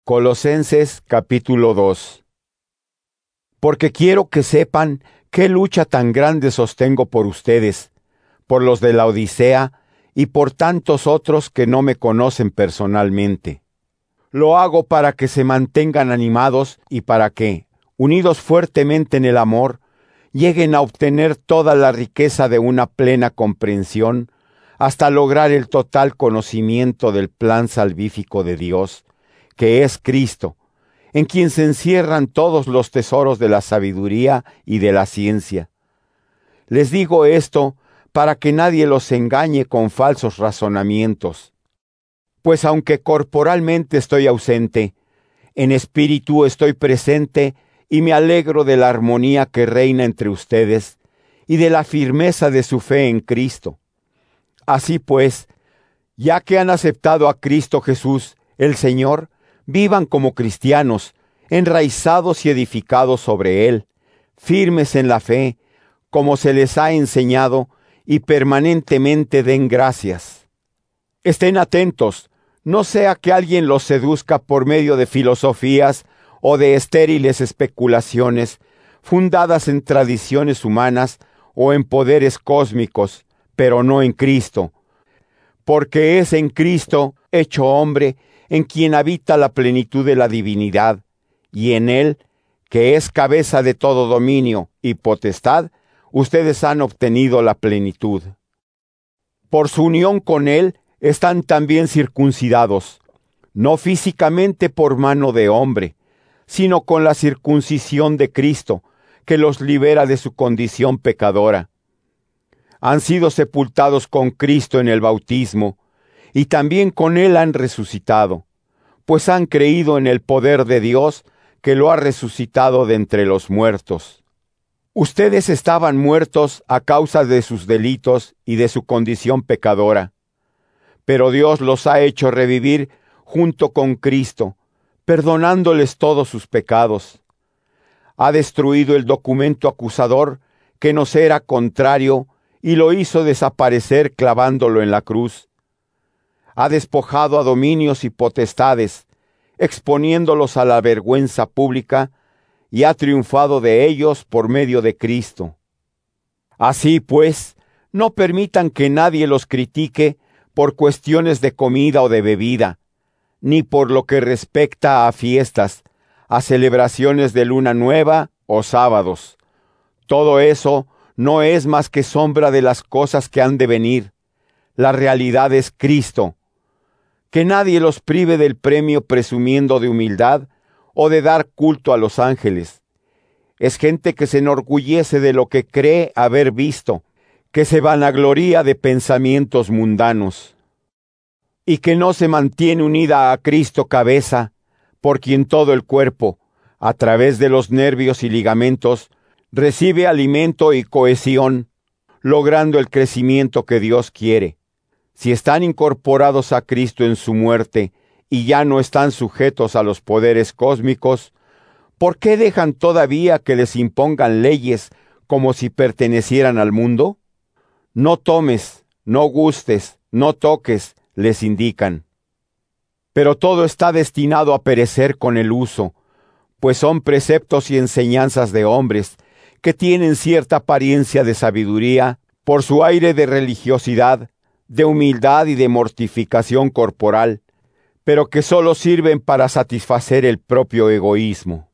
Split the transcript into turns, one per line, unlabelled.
Colosenses capítulo 2. Porque quiero que sepan qué lucha tan grande sostengo por ustedes, por los de la Odisea y por tantos otros que no me conocen personalmente. Lo hago para que se mantengan animados y para que, unidos fuertemente en el amor, lleguen a obtener toda la riqueza de una plena comprensión, hasta lograr el total conocimiento del plan salvífico de Dios, que es Cristo, en quien se encierran todos los tesoros de la sabiduría y de la ciencia. Les digo esto para que nadie los engañe con falsos razonamientos. Pues aunque corporalmente estoy ausente, en espíritu estoy presente y me alegro de la armonía que reina entre ustedes y de la firmeza de su fe en Cristo. Así pues, ya que han aceptado a Cristo Jesús, el Señor, vivan como cristianos, enraizados y edificados sobre Él, firmes en la fe, como se les ha enseñado, y permanentemente den gracias. Estén atentos, no sea que alguien los seduzca por medio de filosofías o de estériles especulaciones, fundadas en tradiciones humanas o en poderes cósmicos, pero no en Cristo. Porque es en Cristo, hecho hombre, en quien habita la plenitud de la divinidad, y en Él, que es cabeza de todo dominio y potestad, ustedes han obtenido la plenitud. Por su unión con Él están también circuncidados, no físicamente por mano de hombre, sino con la circuncisión de Cristo, que los libera de su condición pecadora. Han sido sepultados con Cristo en el bautismo, y también con Él han resucitado, pues han creído en el poder de Dios que lo ha resucitado de entre los muertos. Ustedes estaban muertos a causa de sus delitos y de su condición pecadora, pero Dios los ha hecho revivir junto con Cristo, perdonándoles todos sus pecados. Ha destruido el documento acusador que nos era contrario y lo hizo desaparecer clavándolo en la cruz. Ha despojado a dominios y potestades, exponiéndolos a la vergüenza pública, y ha triunfado de ellos por medio de Cristo. Así pues, no permitan que nadie los critique por cuestiones de comida o de bebida, ni por lo que respecta a fiestas, a celebraciones de luna nueva o sábados. Todo eso no es más que sombra de las cosas que han de venir. La realidad es Cristo. Que nadie los prive del premio presumiendo de humildad o de dar culto a los ángeles. Es gente que se enorgullece de lo que cree haber visto, que se vanagloria de pensamientos mundanos, y que no se mantiene unida a Cristo cabeza, por quien todo el cuerpo, a través de los nervios y ligamentos, recibe alimento y cohesión, logrando el crecimiento que Dios quiere. Si están incorporados a Cristo en su muerte y ya no están sujetos a los poderes cósmicos, ¿por qué dejan todavía que les impongan leyes como si pertenecieran al mundo? No tomes, no gustes, no toques, les indican. Pero todo está destinado a perecer con el uso, pues son preceptos y enseñanzas de hombres que tienen cierta apariencia de sabiduría por su aire de religiosidad, de humildad y de mortificación corporal, pero que solo sirven para satisfacer el propio egoísmo.